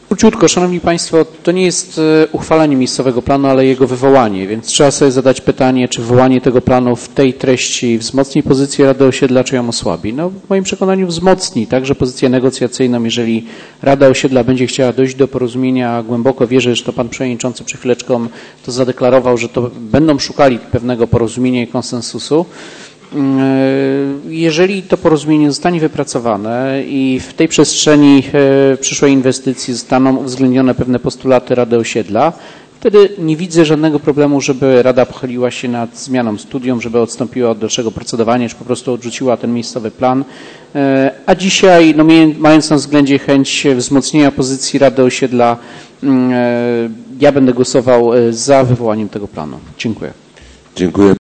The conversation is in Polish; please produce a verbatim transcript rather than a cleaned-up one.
Króciutko, Szanowni Państwo, to nie jest uchwalenie miejscowego planu, ale jego wywołanie, więc trzeba sobie zadać pytanie, czy wywołanie tego planu w tej treści wzmocni pozycję Rady Osiedla, czy ją osłabi. No, w moim przekonaniu wzmocni także pozycję negocjacyjną, jeżeli Rada Osiedla będzie chciała dojść do porozumienia. Głęboko wierzę, że to Pan Przewodniczący przed chwileczką to zadeklarował, że to będą szukali pewnego porozumienia i konsensusu. Jeżeli to porozumienie zostanie wypracowane i w tej przestrzeni przyszłej inwestycji zostaną uwzględnione pewne postulaty Rady Osiedla, wtedy nie widzę żadnego problemu, żeby Rada pochyliła się nad zmianą studium, żeby odstąpiła od dalszego procedowania, czy po prostu odrzuciła ten miejscowy plan. A dzisiaj, no, mając na względzie chęć wzmocnienia pozycji Rady Osiedla, ja będę głosował za wywołaniem tego planu. Dziękuję. Dziękuję.